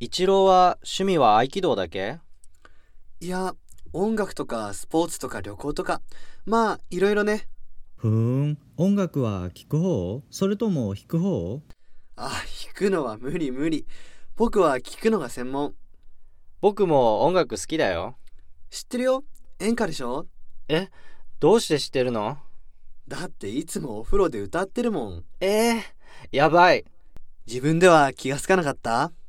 一郎は趣味は合気道だけ？ いや、音楽とかスポーツとか旅行とか、まあいろいろね。 音楽は聴く方それとも弾く方？ あ、弾くのは無理無理。僕は聴くのが専門。 僕も音楽好きだよ。 知ってるよ。演歌でしょ。 え、どうして知ってるの？ だっていつもお風呂で歌ってるもん。 えー、やばい。 自分では気がつかなかった？